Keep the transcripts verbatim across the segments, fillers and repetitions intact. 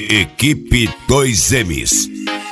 Equipe dois M's.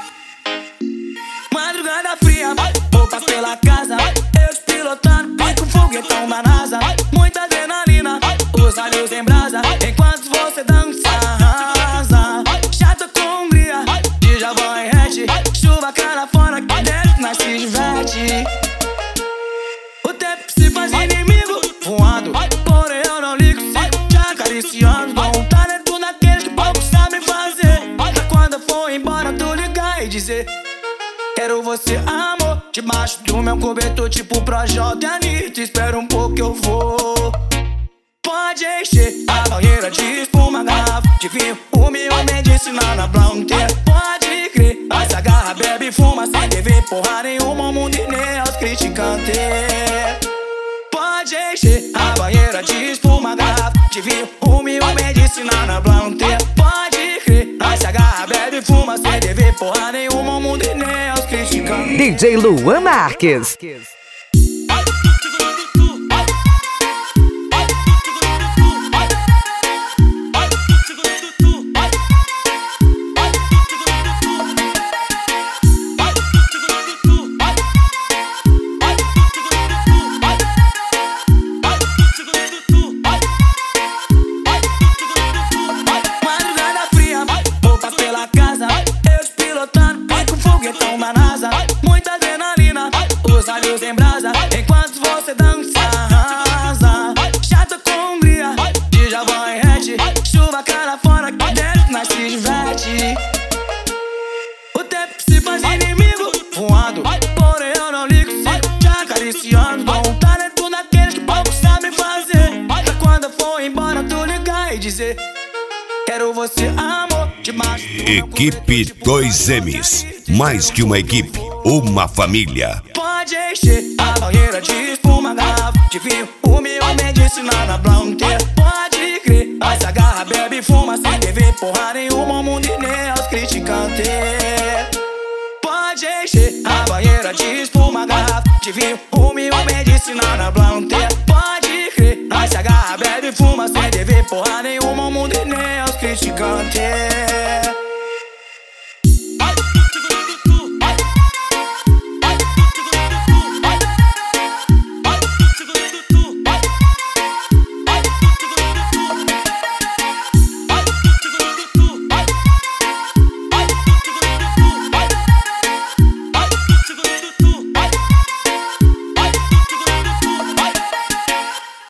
Madrugada fria, roupas pela casa, eu pilotando, com foguetão da NASA. Muita adrenalina, os olhos em brasa, enquanto você dança, arrasa. Chata com hungria, de Javão e Hatch, chuva cara fora, que dentro nós se diverte. O tempo se faz inimigo, voando, porém eu não ligo, sigo te acariciando. Com um talento naqueles que poucos sabem fazer. Pra quando eu for embora, tu ligar e dizer: quero você, amor, debaixo do meu cobertor, tipo Projota e Anitta. Espera um pouco que eu vou. Pode encher a banheira de espuma, garrafa de vinho, humilde medicina na planteira. Pode crer, mas se agarra, bebe e fuma, sem dever porra nenhuma, o mundo e nem aos criticantes. Pode encher a banheira de espuma, garrafa de vinho, humilde medicina na planteira. Pode crer, mas se agarra, bebe e fuma, sem dever porra nenhuma, o mundo e nem aos criticantes. D J Luan Marques. Muita adrenalina, os olhos em brasa, enquanto você dança, arrasa. Chata com hungria, de Javão e Hatch, chuva cara fora, que dentro nós se diverte. O tempo se faz inimigo, voando, porém eu não ligo, sigo te acariciando. Com um talento naqueles que poucos sabem fazer. Pra quando eu for embora, tu ligar e dizer: quero você, amor, debaixo do meu Equipe dois M's. Mais que uma equipe, uma família. Pode encher a banheira de espuma, garrafa de vinho, humilde medicina na planteira. Pode crer, mas se agarra, bebe e fuma, sem dever porra nenhuma, o mundo e nem aos criticantes. Pode encher a banheira de espuma, garrafa de vinho, humilde medicina na planteira. Pode crer, mas se agarra, bebe e fuma, sem dever porra nenhuma, o mundo e nem aos criticantes.